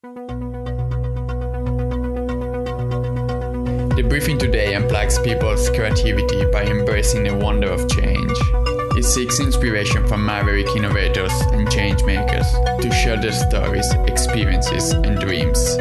The briefing today unplugs people's creativity by embracing the wonder of change. It seeks inspiration from maverick innovators and change makers to share their stories, experiences, and dreams.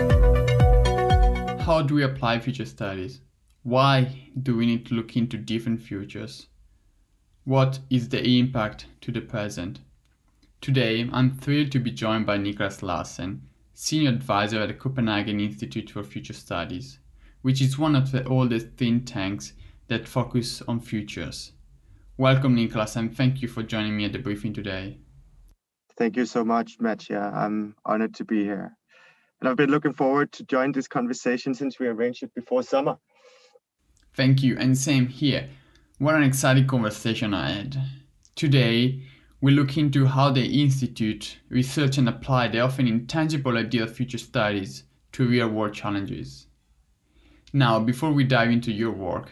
How do we apply future studies? Why do we need to look into different futures? What is the impact to the present? Today, I'm thrilled to be joined by Niklas Larsen, Senior Advisor at the Copenhagen Institute for Future Studies, which is one of the oldest think tanks that focus on futures. Welcome, Niklas, and thank you for joining me at the briefing today. Thank you so much, Mattia. I'm honored to be here. And I've been looking forward to join this conversation since we arranged it before summer. Thank you, and same here. What an exciting conversation I had. Today, we look into how the Institute research and apply the often intangible idea of future studies to real-world challenges. Now, before we dive into your work,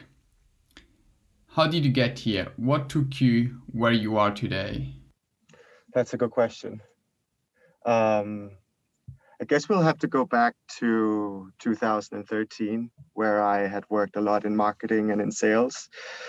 how did you get here? What took you where you are today? That's a good question. I guess we'll have to go back to 2013, where I had worked a lot in marketing and in sales,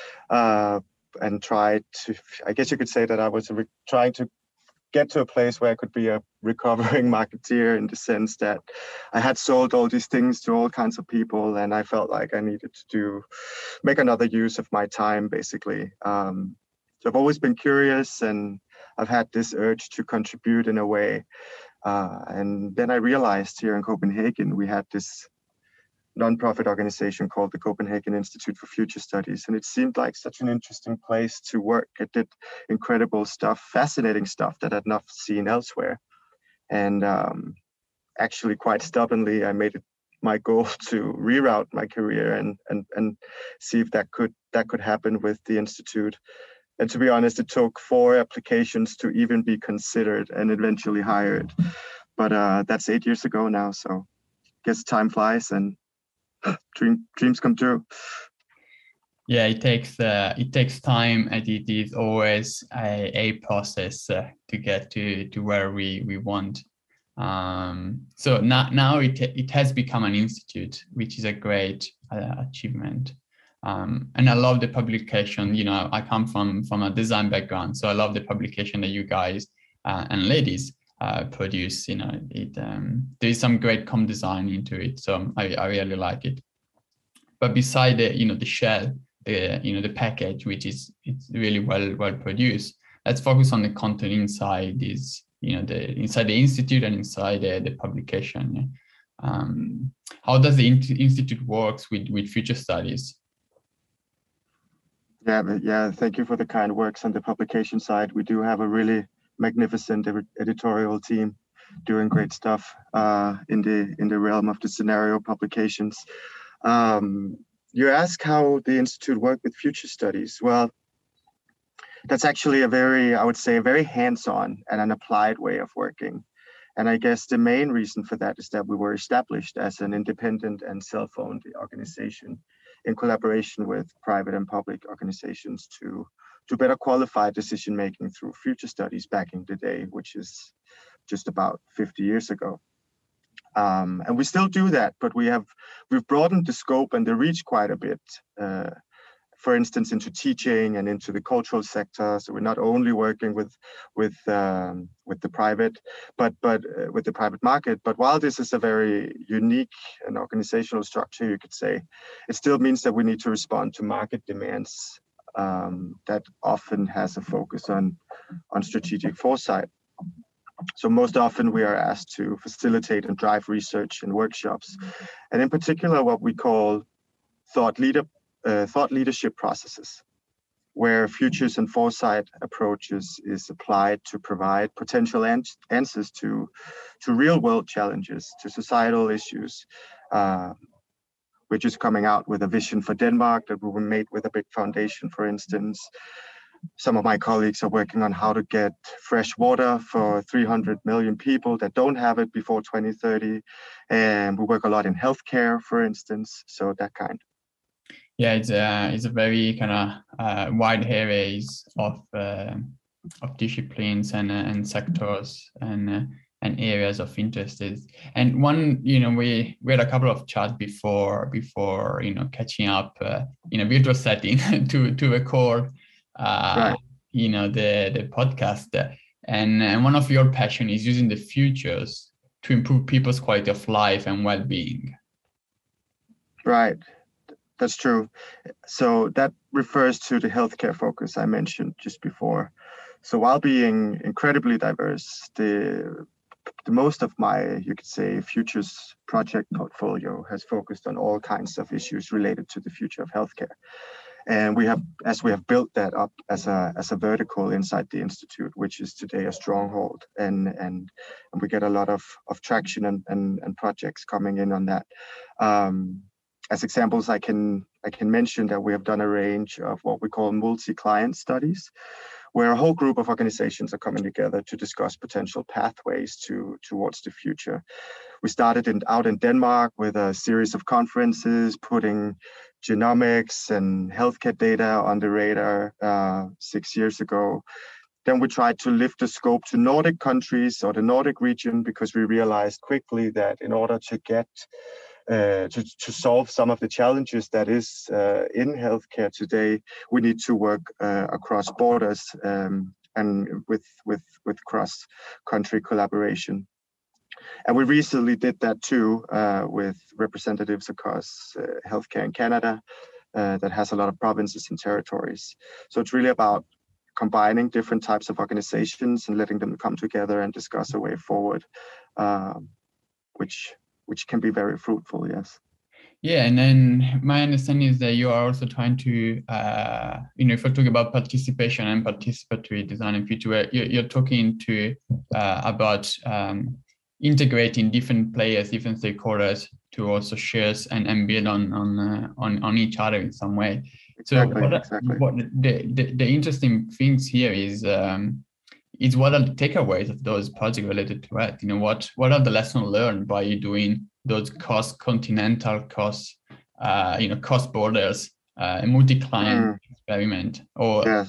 and tried to, I guess you could say that I was trying to get to a place where I could be a recovering marketeer, in the sense that I had sold all these things to all kinds of people, and I felt like I needed to make another use of my time, basically. So I've always been curious, and I've had this urge to contribute in a way. And then I realized here in Copenhagen, we had this nonprofit organization called the Copenhagen Institute for Future Studies. And it seemed like such an interesting place to work. It did incredible stuff, fascinating stuff that I'd not seen elsewhere. And actually, quite stubbornly, I made it my goal to reroute my career and see if that could happen with the Institute. And to be honest, it took 4 applications to even be considered and eventually hired. But that's 8 years ago now. So I guess time flies and dreams come true. Yeah, it takes time, and it is always a process to get to where we want. So now it has become an institute, which is a great achievement. And I love the publication. You know, I come from a design background, so I love the publication that you guys and ladies produce. You know, there is some great design into it, so I really like it. But beside the shell, the package, which is it's really well produced, let's focus on the content inside this. Inside the institute and inside the publication. How does the institute works with future studies? Yeah. Thank you for the kind words on the publication side. We do have a really magnificent editorial team doing great stuff in the realm of the scenario publications. You ask how the Institute worked with future studies. Well, that's actually a very hands-on and an applied way of working. And I guess the main reason for that is that we were established as an independent and self-owned organization in collaboration with private and public organizations to better qualify decision-making through future studies back in the day, which is just about 50 years ago. And we still do that, but we've broadened the scope and the reach quite a bit. For instance, into teaching and into the cultural sector. So we're not only working with the private, but with the private market. But while this is a very unique and organizational structure, you could say, it still means that we need to respond to market demands that often has a focus on strategic foresight. So most often we are asked to facilitate and drive research and workshops, and in particular what we call thought leadership processes, where futures and foresight approaches is applied to provide potential answers to real world challenges, to societal issues. We're just coming out with a vision for Denmark that we will made with a big foundation, for instance. Some of my colleagues are working on how to get fresh water for 300 million people that don't have it before 2030. And we work a lot in healthcare, for instance, so that kind. Yeah, it's a very kind of wide areas of disciplines and sectors, and and areas of interest is. And one, we had a couple of chats before catching up in a virtual setting to record Right. the podcast. And one of your passion is using the futures to improve people's quality of life and well-being. Right. That's true. So that refers to the healthcare focus I mentioned just before. So while being incredibly diverse, the most of my, you could say, futures project portfolio has focused on all kinds of issues related to the future of healthcare. And we have built that up as a vertical inside the institute, which is today a stronghold, and we get a lot of traction and projects coming in on that. As examples, I can mention that we have done a range of what we call multi-client studies, where a whole group of organizations are coming together to discuss potential pathways towards the future. We started out in Denmark with a series of conferences, putting genomics and healthcare data on the radar 6 years ago. Then we tried to lift the scope to Nordic countries or the Nordic region, because we realized quickly that in order to get to solve some of the challenges that is in healthcare today, we need to work across borders and with cross-country collaboration. And we recently did that too with representatives across healthcare in Canada that has a lot of provinces and territories. So it's really about combining different types of organizations and letting them come together and discuss a way forward, which can be very fruitful, yes. Yeah, and then my understanding is that you are also trying to, if we're talking about participation and participatory design in future, you're talking about integrating different players, different stakeholders to also share and build on each other in some way. Exactly, So what the interesting things here is what are the takeaways of those projects related to it? What are the lessons learned by doing those cross-continental, cross borders, multi-client experiment? Or yes,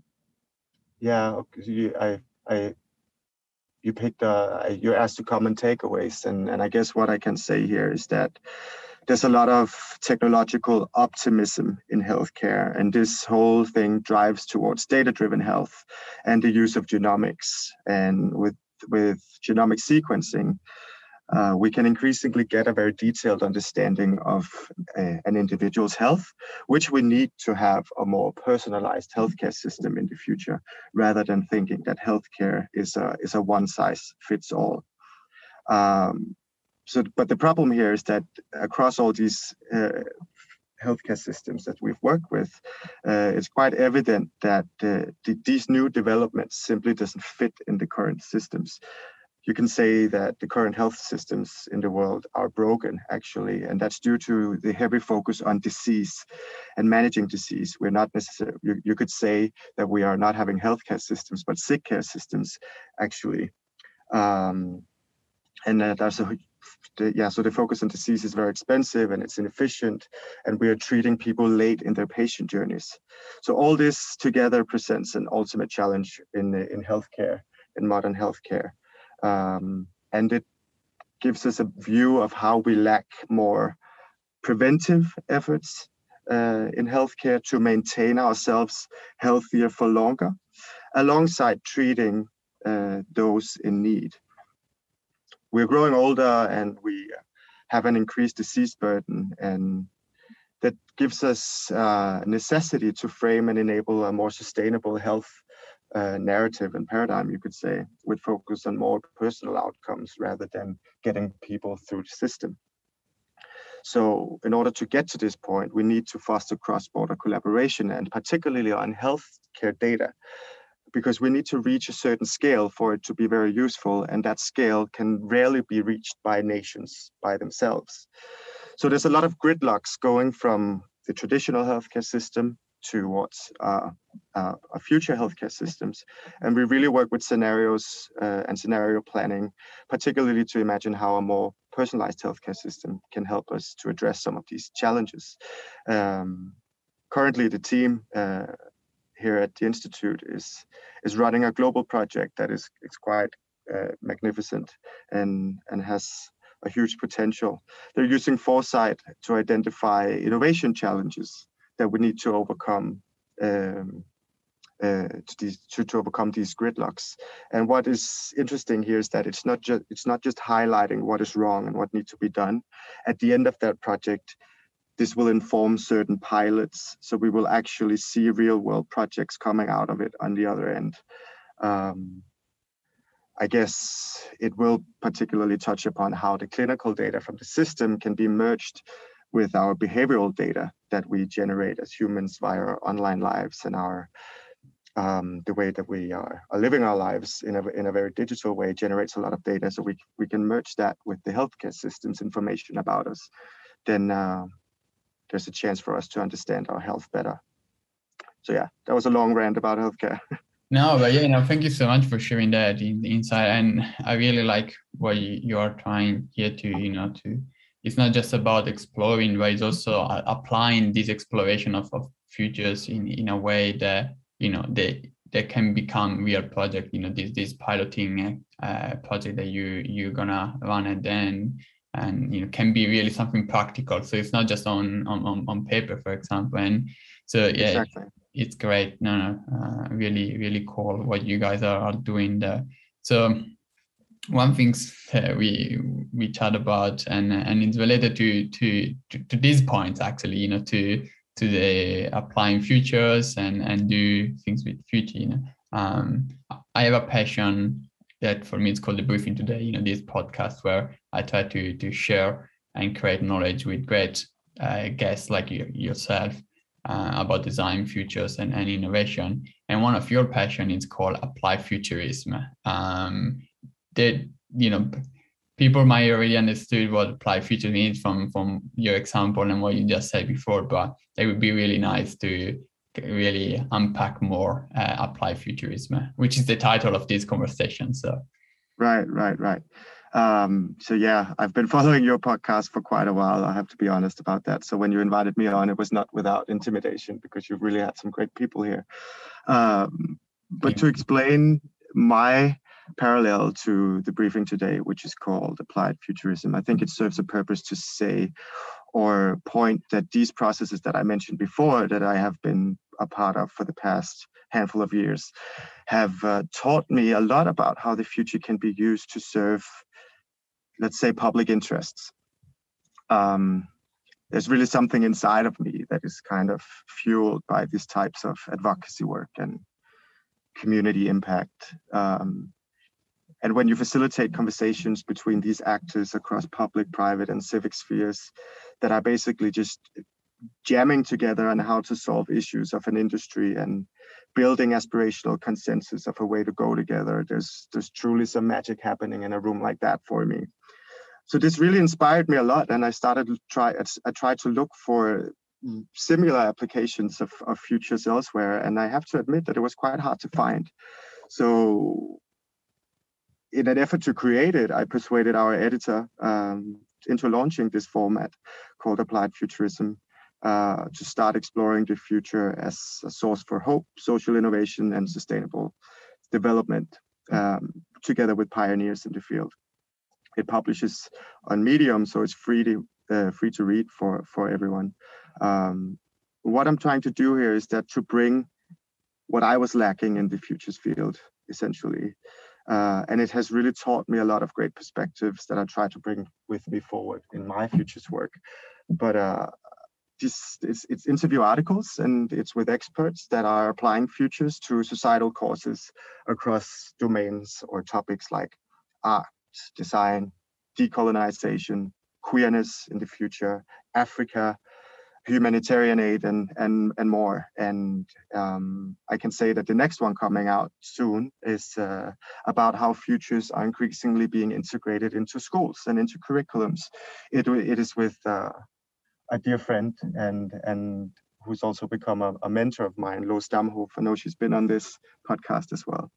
you picked you asked to common takeaways, and I guess what I can say here is that there's a lot of technological optimism in healthcare, and this whole thing drives towards data-driven health and the use of genomics. And with genomic sequencing, we can increasingly get a very detailed understanding of an individual's health, which we need to have a more personalized healthcare system in the future, rather than thinking that healthcare is a one-size-fits-all. But the problem here is that across all these healthcare systems that we've worked with, it's quite evident that these new developments simply doesn't fit in the current systems. You can say that the current health systems in the world are broken, actually, and that's due to the heavy focus on disease and managing disease. We're not necessarily, you could say that we are not having healthcare systems, but sick care systems, actually. So the focus on disease is very expensive and it's inefficient, and we are treating people late in their patient journeys. So all this together presents an ultimate challenge in healthcare, in modern healthcare. And it gives us a view of how we lack more preventive efforts in healthcare to maintain ourselves healthier for longer, alongside treating those in need. We're growing older and we have an increased disease burden, and that gives us necessity to frame and enable a more sustainable health narrative and paradigm, you could say, with focus on more personal outcomes rather than getting people through the system. So in order to get to this point, we need to foster cross-border collaboration, and particularly on healthcare data, because we need to reach a certain scale for it to be very useful, and that scale can rarely be reached by nations by themselves. So there's a lot of gridlocks going from the traditional healthcare system towards future healthcare systems. And we really work with scenarios and scenario planning, particularly to imagine how a more personalized healthcare system can help us to address some of these challenges. Currently, the team here at the Institute is running a global project that is quite magnificent and has a huge potential. They're using foresight to identify innovation challenges that we need to overcome to overcome these gridlocks. And what is interesting here is that it's not just highlighting what is wrong and what needs to be done. At the end of that project, this will inform certain pilots, so we will actually see real world projects coming out of it on the other end. I guess it will particularly touch upon how the clinical data from the system can be merged with our behavioral data that we generate as humans via our online lives and our the way that we are living our lives in a very digital way generates a lot of data. So we can merge that with the healthcare system's information about us. Then there's a chance for us to understand our health better. So yeah, that was a long rant about healthcare. No, but yeah, thank you so much for sharing that insight. And I really like what you are trying here to, it's not just about exploring, but it's also applying this exploration of futures in a way that, they can become real project, this piloting project that you're gonna run and can be really something practical. So it's not just on paper, for example. And so yeah, exactly. It's great. Really, really cool what you guys are doing there. So one thing we chat about, and it's related to these points actually, to the applying futures and do things with future. I have a passion that for me it's called the Briefing Today. This podcast where I try to share and create knowledge with great guests like yourself. About design, futures, and innovation. And one of your passion is called applied futurism. People might already understood what applied futurism is from your example and what you just said before, but it would be really nice to really unpack more applied futurism, which is the title of this conversation. So. Right. So yeah, I've been following your podcast for quite a while. I have to be honest about that. So when you invited me on, it was not without intimidation because you've really had some great people here. But to explain my parallel to the Briefing Today, which is called Applied Futurism, I think it serves a purpose to say or point that these processes that I mentioned before that I have been a part of for the past handful of years have taught me a lot about how the future can be used to serve, let's say, public interests. There's really something inside of me that is kind of fueled by these types of advocacy work and community impact. And when you facilitate conversations between these actors across public, private, and civic spheres that are basically just jamming together on how to solve issues of an industry and building aspirational consensus of a way to go together, there's truly some magic happening in a room like that for me. So this really inspired me a lot, and I tried to look for similar applications of futures elsewhere, and I have to admit that it was quite hard to find. So in an effort to create it, I persuaded our editor into launching this format called Applied Futurism to start exploring the future as a source for hope, social innovation, and sustainable development, together with pioneers in the field. It publishes on Medium, so it's free to read for everyone. What I'm trying to do here is that to bring what I was lacking in the futures field, essentially. And it has really taught me a lot of great perspectives that I try to bring with me forward in my futures work. But it's interview articles, and it's with experts that are applying futures to societal causes across domains or topics like art, design, decolonization, queerness in the future, Africa, humanitarian aid, and more. And I can say that the next one coming out soon is about how futures are increasingly being integrated into schools and into curriculums. It is with a dear friend and who's also become a mentor of mine, Lo Stamhof. I know she's been on this podcast as well.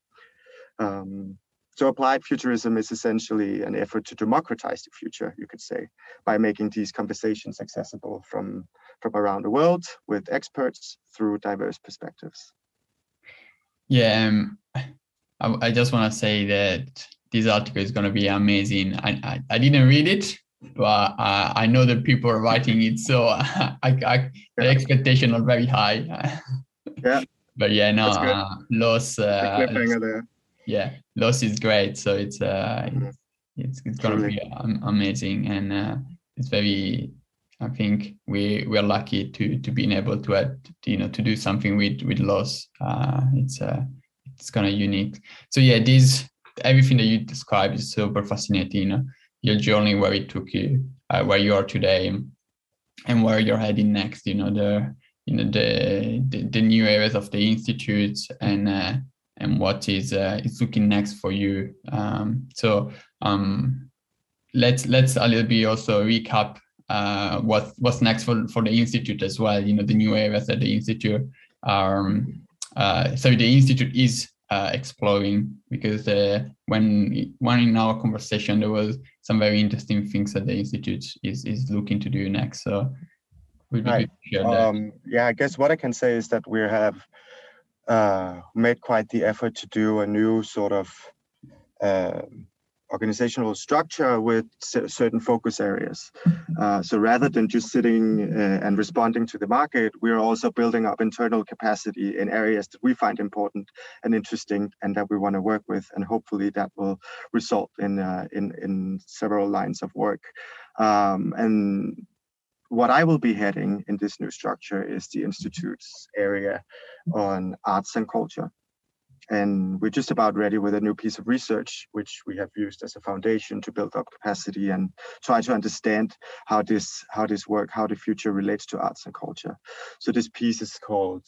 So applied futurism is essentially an effort to democratize the future, you could say, by making these conversations accessible from around the world with experts through diverse perspectives. Yeah, I just want to say that this article is going to be amazing. I didn't read it, but I know that people are writing it, so the expectations are very high. Yeah. But yeah, no, Los. The cliffhanger there. Yeah, Los is great. So it's gonna be amazing, and it's very. I think we are lucky to being able to add, to do something with Los. It's kind of unique. So yeah, everything that you described is super fascinating. Your journey, where it took you, where you are today, and where you're heading next. The new areas of the institute, and what is looking next for you. Let's a little bit also recap what's next for the institute as well. The new areas that the institute the institute is exploring, because when in our conversation there was some very interesting things that the institute is looking to do next. So we'd be good to share that. Yeah, I guess what I can say is that we have made quite the effort to do a new sort of organizational structure with certain focus areas. So rather than just sitting and responding to the market, we are also building up internal capacity in areas that we find important and interesting and that we want to work with. And hopefully that will result in several lines of work. And what I will be heading in this new structure is the Institute's area on arts and culture. And we're just about ready with a new piece of research, which we have used as a foundation to build up capacity and try to understand how this work, how the future relates to arts and culture. So this piece is called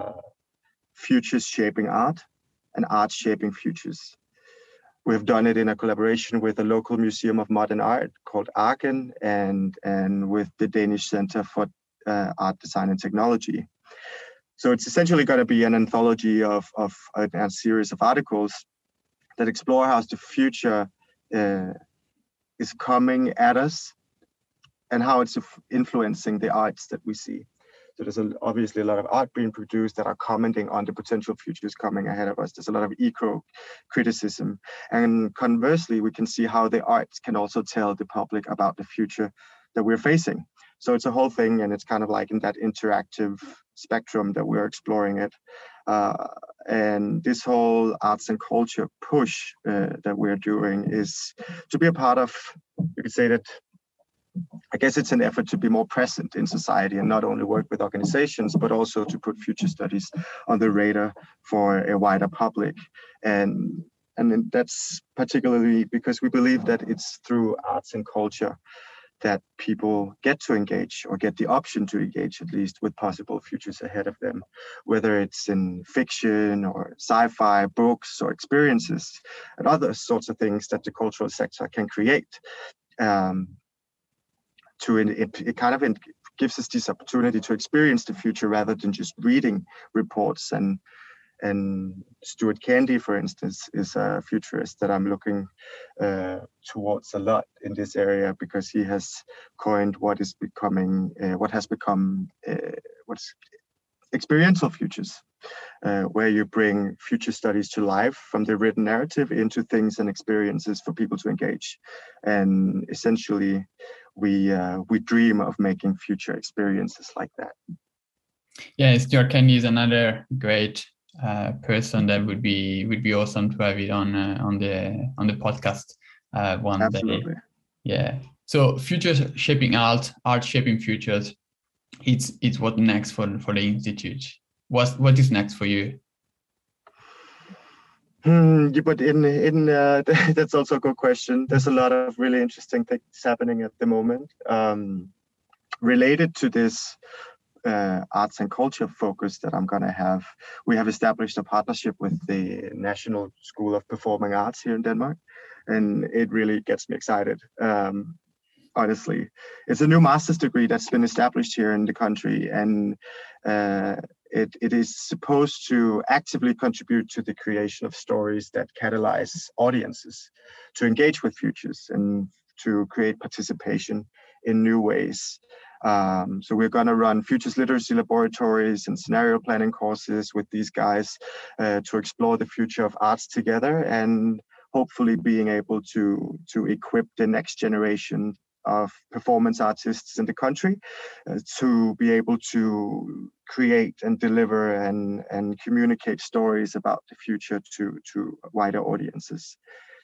Futures Shaping Art and Art Shaping Futures. We've done it in a collaboration with a local museum of modern art called Arken and with the Danish Center for Art, Design and Technology. So it's essentially going to be an anthology of a series of articles that explore how the future is coming at us and how it's influencing the arts that we see. So there's obviously a lot of art being produced that are commenting on the potential futures coming ahead of us. There's a lot of eco-criticism. And conversely, we can see how the arts can also tell the public about the future that we're facing. So it's a whole thing, and it's kind of like in that interactive spectrum that we're exploring it. And this whole arts and culture push that we're doing is to be a part of, you could say that, I guess it's an effort to be more present in society and not only work with organizations, but also to put future studies on the radar for a wider public. And that's particularly because we believe that it's through arts and culture that people get to engage or get the option to engage, at least, with possible futures ahead of them, whether it's in fiction or sci-fi, books or experiences and other sorts of things that the cultural sector can create. It kind of gives us this opportunity to experience the future rather than just reading reports. And Stuart Candy, for instance, is a futurist that I'm looking towards a lot in this area, because he has coined what has become what's experiential futures, where you bring future studies to life from the written narrative into things and experiences for people to engage. And essentially, we dream of making future experiences like that. Yeah, Stuart Candy is another great person that would be awesome to have it on the podcast one Absolutely. day. Yeah. So futures shaping art shaping futures. It's what next for the institute. What is next for you? But that's also a good question. There's a lot of really interesting things happening at the moment related to this arts and culture focus that I'm going to have. We have established a partnership with the National School of Performing Arts here in Denmark, and it really gets me excited. Honestly, it's a new master's degree that's been established here in the country, and it is supposed to actively contribute to the creation of stories that catalyze audiences to engage with futures and to create participation in new ways. So we're going to run futures literacy laboratories and scenario planning courses with these guys to explore the future of arts together, and hopefully being able to equip the next generation of performance artists in the country to be able to create and deliver and communicate stories about the future to wider audiences.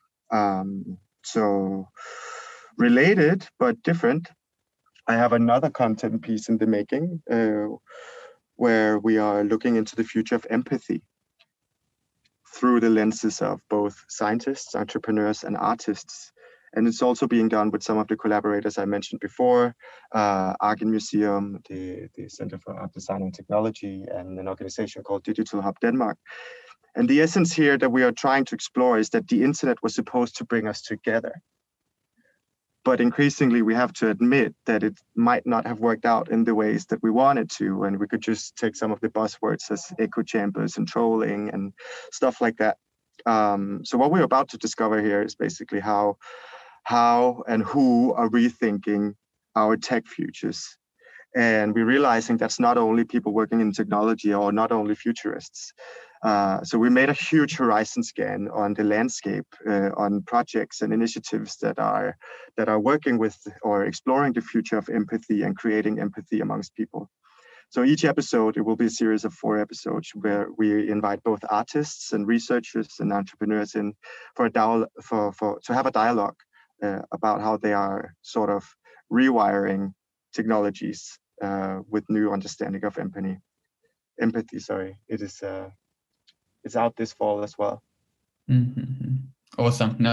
So related but different, I have another content piece in the making where we are looking into the future of empathy through the lenses of both scientists, entrepreneurs, and artists. And it's also being done with some of the collaborators I mentioned before, Argen Museum, the Center for Art, Design, and Technology, and an organization called Digital Hub Denmark. And the essence here that we are trying to explore is that the internet was supposed to bring us together. But increasingly, we have to admit that it might not have worked out in the ways that we wanted to. And we could just take some of the buzzwords as echo chambers and trolling and stuff like that. So what we're about to discover here is basically how and who are rethinking our tech futures. And we're realizing that's not only people working in technology or not only futurists. So we made a huge horizon scan on the landscape, on projects and initiatives that are working with or exploring the future of empathy and creating empathy amongst people. So each episode, it will be a series of 4 episodes where we invite both artists and researchers and entrepreneurs in to have a dialogue about how they are sort of rewiring technologies with new understanding of empathy. It is it's out this fall as well. Mm-hmm. Awesome. No,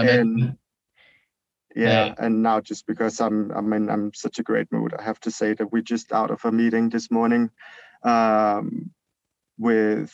and now just because I'm in such a great mood, I have to say that we're just out of a meeting this morning with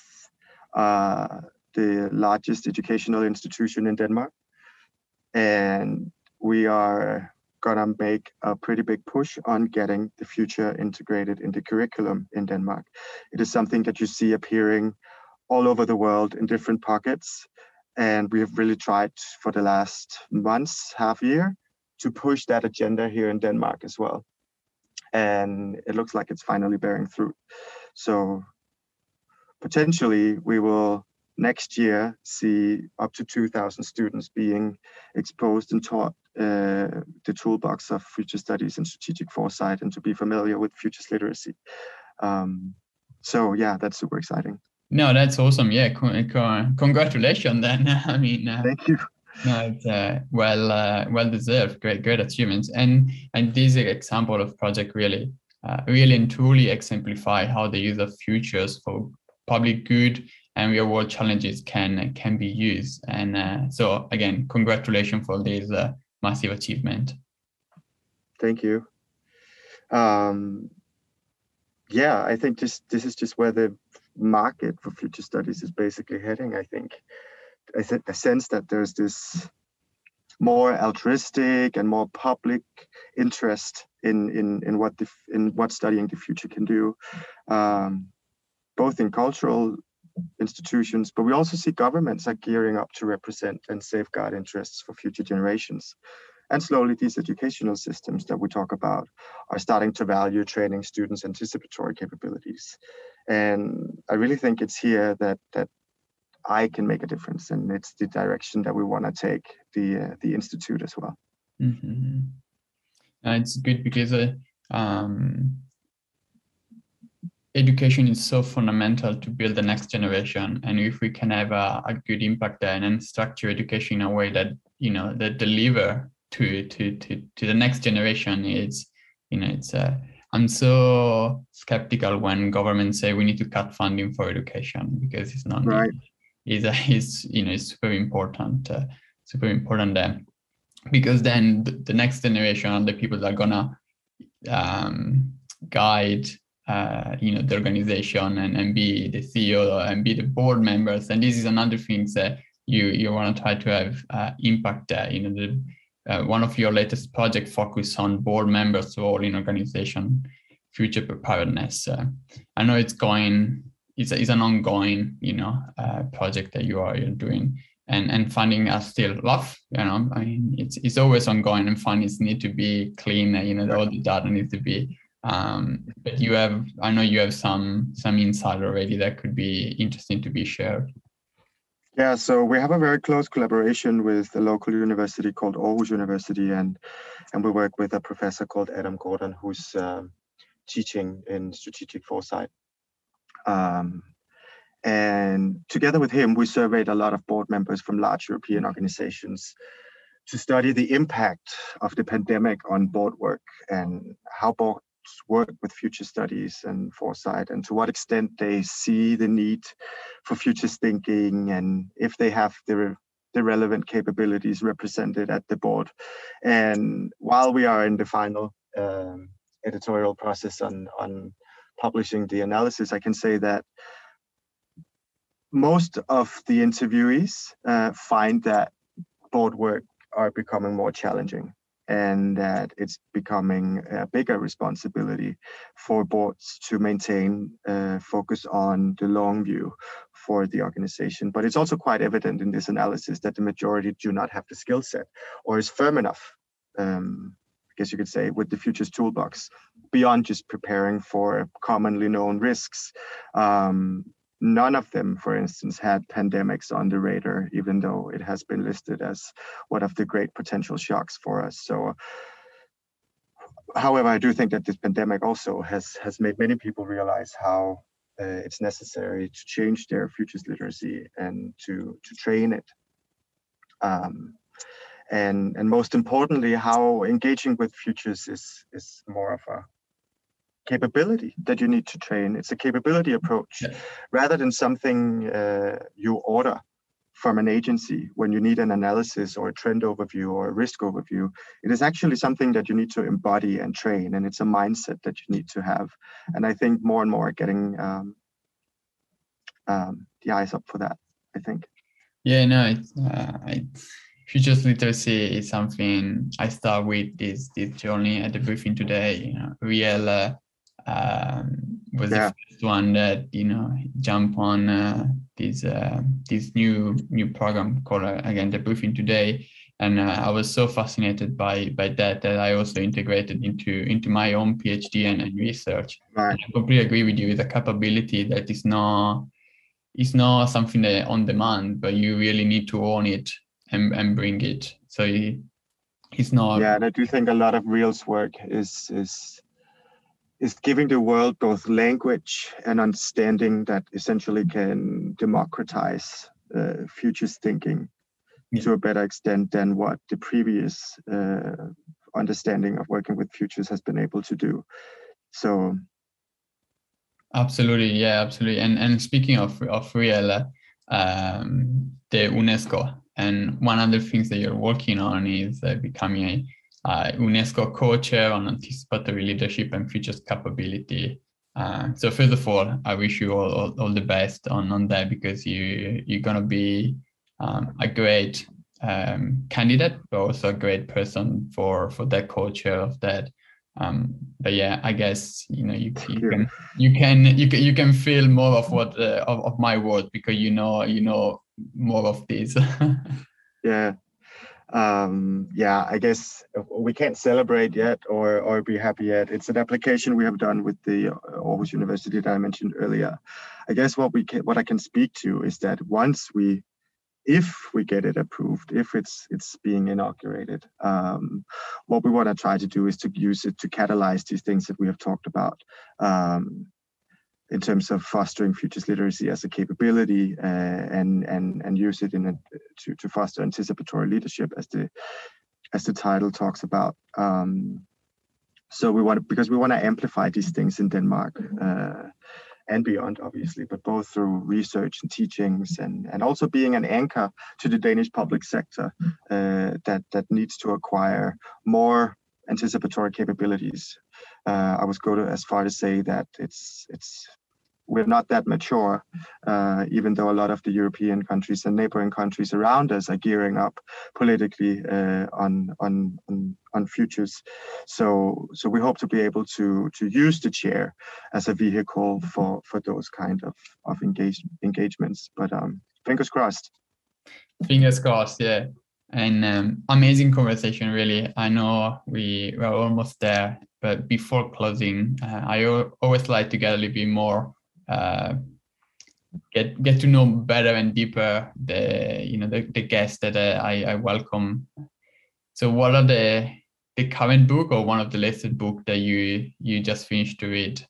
the largest educational institution in Denmark, and we are gonna make a pretty big push on getting the future integrated in the curriculum in Denmark. It is something that you see appearing all over the world in different pockets. And we have really tried for the last months, half year, to push that agenda here in Denmark as well. And it looks like it's finally bearing fruit. So potentially we will next year see up to 2,000 students being exposed and taught the toolbox of future studies and strategic foresight and to be familiar with futures literacy. So yeah, that's super exciting. No, that's awesome. Yeah, congratulations then. I mean, thank you. No, it's well deserved. Great achievements. And this example of project really and truly exemplify how the use of futures for public good and real world challenges can be used. And so again, congratulations for this massive achievement. Thank you. Yeah, I think this is just where the market for future studies is basically heading. I think I sense that there's this more altruistic and more public interest in what studying the future can do, both in cultural institutions, but we also see governments are gearing up to represent and safeguard interests for future generations. And slowly these educational systems that we talk about are starting to value training students' anticipatory capabilities. And I really think it's here that I can make a difference, and it's the direction that we want to take the institute as well. Mm-hmm. It's good because education is so fundamental to build the next generation, and if we can have a good impact there and structure education in a way that that deliver to the next generation, I'm so skeptical when governments say we need to cut funding for education because it's not right. It's super important because then the next generation are the people that are gonna guide the organization and be the CEO and be the board members. And this is another thing that you want to try to have impact there. One of your latest project focus on board members role in organization future preparedness. I know it's an ongoing project that you're doing, and funding are still rough. I mean it's always ongoing, and fundings need to be clean. All the data needs to be. But I know you have some insight already that could be interesting to be shared. Yeah, so we have a very close collaboration with a local university called Aarhus University, and we work with a professor called Adam Gordon, who's teaching in strategic foresight. And together with him, we surveyed a lot of board members from large European organizations to study the impact of the pandemic on board work and how boards work with future studies and foresight, and to what extent they see the need for futures thinking, and if they have the relevant capabilities represented at the board. And while we are in the final editorial process on publishing the analysis, I can say that most of the interviewees find that board work are becoming more challenging, and that it's becoming a bigger responsibility for boards to maintain focus on the long view for the organization. But it's also quite evident in this analysis that the majority do not have the skill set or is firm enough, I guess you could say, with the futures toolbox beyond just preparing for commonly known risks. None of them, for instance, had pandemics on the radar, even though it has been listed as one of the great potential shocks for us. So, however, I do think that this pandemic also has made many people realize how it's necessary to change their futures literacy and to train it. And most importantly, how engaging with futures is more of a capability that you need to train. It's a capability approach rather than something you order from an agency when you need an analysis or a trend overview or a risk overview. It is actually something that you need to embody and train, and it's a mindset that you need to have. And I think more and more getting the eyes up for that, I think. Yeah, no, futures literacy is something I start with this journey at the briefing today. Riel was the first one that jump on this new program called again the briefing today, and I was so fascinated by that I also integrated into my own PhD and research. Right. And I completely agree with you. It's a capability that is not something that on demand, but you really need to own it and bring it. So it's not. Yeah, and I do think a lot of Riel's work is giving the world both language and understanding that essentially can democratize futures thinking to a better extent than what the previous understanding of working with futures has been able to do. So absolutely, yeah, absolutely. And speaking of Riel, the UNESCO, and one of the things that you're working on is becoming a UNESCO co-chair on anticipatory leadership and futures capability. So first of all, I wish you all the best on that, because you're gonna be a great candidate, but also a great person for that co-chair of that. But yeah, I guess you can feel more of what of my words, because you know more of this. Yeah. I guess we can't celebrate yet or be happy yet. It's an application we have done with the Aarhus University that I mentioned earlier. I guess what I can speak to is that if we get it approved, if it's being inaugurated, what we want to try to do is to use it to catalyze these things that we have talked about. In terms of fostering futures literacy as a capability, and use it to foster anticipatory leadership, as the title talks about. So because we want to amplify these things in Denmark and beyond, obviously, but both through research and teachings, and also being an anchor to the Danish public sector that needs to acquire more anticipatory capabilities. I was go as far to say that we're not that mature, even though a lot of the European countries and neighboring countries around us are gearing up politically on futures. So we hope to be able to use the chair as a vehicle for those kind of engagements. But fingers crossed. Fingers crossed, yeah. And amazing conversation, really. I know we are almost there, but before closing, I always like to get a little bit more get to know better and deeper the guests that I welcome. So what are the current book or one of the listed book that you just finished to read?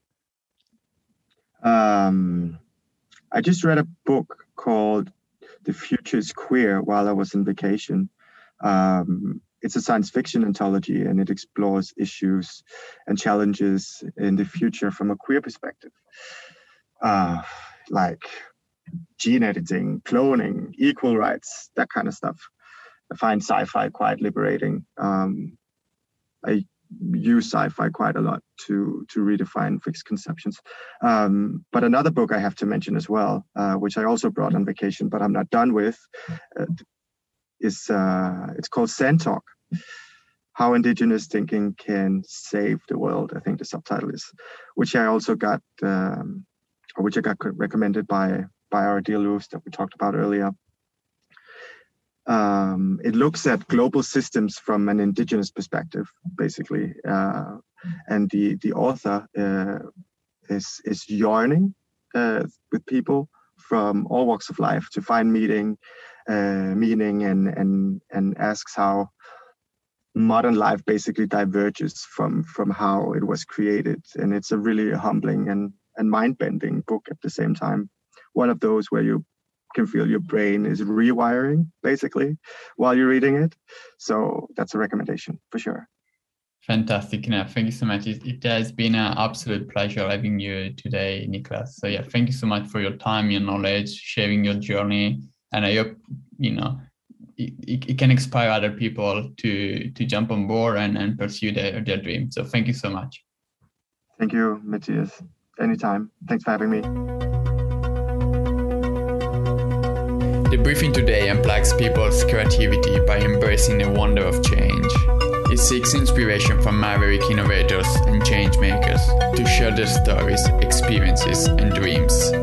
I just read a book called The Future is Queer while I was on vacation. It's a science fiction anthology, and it explores issues and challenges in the future from a queer perspective, like gene editing, cloning, equal rights, that kind of stuff. I find sci-fi quite liberating. I use sci-fi quite a lot to redefine fixed conceptions. But another book I have to mention as well, which I also brought on vacation, but I'm not done with, it's called Sand Talk: How Indigenous Thinking Can Save the World, I think the subtitle is, which I also got, which I got recommended by our dear Lewis that we talked about earlier. It looks at global systems from an indigenous perspective, basically, and the author is yearning with people from all walks of life to find meaning and asks how modern life basically diverges from how it was created. And it's a really humbling and mind-bending book at the same time. One of those where you can feel your brain is rewiring basically while you're reading it. So that's a recommendation for sure. Fantastic. No, thank you so much. It has been an absolute pleasure having you today, Niklas. So yeah, thank you so much for your time, your knowledge, sharing your journey. And I hope, it can inspire other people to jump on board and pursue their dream. So thank you so much. Thank you, Matthias. Anytime. Thanks for having me. The briefing today unplugs people's creativity by embracing the wonder of change. It seeks inspiration from maverick innovators and change makers to share their stories, experiences, and dreams.